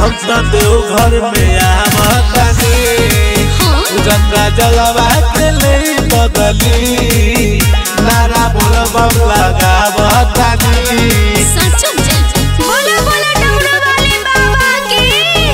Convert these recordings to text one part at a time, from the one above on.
हम तो देवघर में आवतानी गंगा जलवा के ले बदली नारा बोल बम लगावतानी। बोलो बोलो डमरू वाले बाबा की।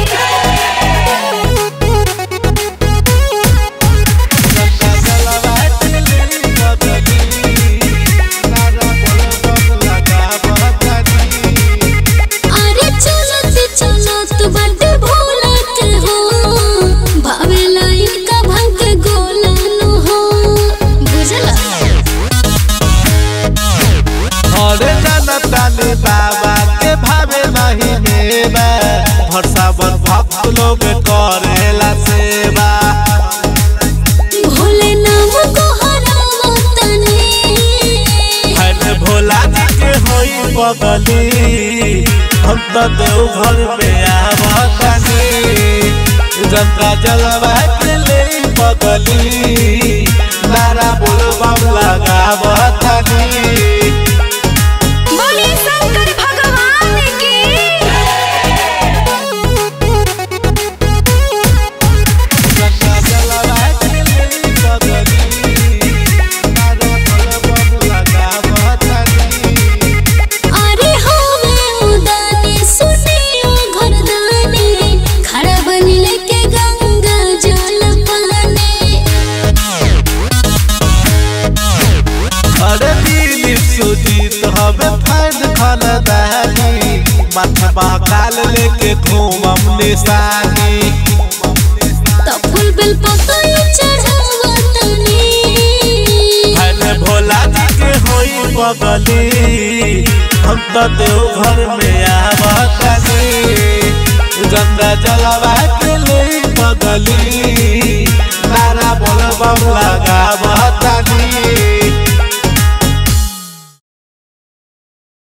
गंगा जलवा के ले बदली नारा बोल बम लगावतानी। अरे चलत चलत बड़ भोलत हो भावेला इनका भंग गोलन हो बुझला। अरे जनतानी बाबा के भावे नहीं मेवा भरसा बन भक्त लोग करेला सेवा। भोले नाम को हरावतनी है भोला जी के होई बगली हम तो देवघर में आवतानी गंगा जलवा के ले बगली नारा बोल बम लगावतानी। बोले शंकर भगवान की। गंगा जलवा के ले बगली नारा बोल बम लगावतानी। अरे हमें उदानी सुनियो घरदानी खड़ा बन लेके गंगा जल पानी। अरे दिलीप सुजीत हमें फैन खानदानी माथा महाकाल लेके घूमम निशानी। तो फूल बेल पतई चढ़ावतनी है भोला जी के होई बगली हम तो देवघर में आवतानी गंगा जलवा के ले बगली नारा बोल बम लगावतानी।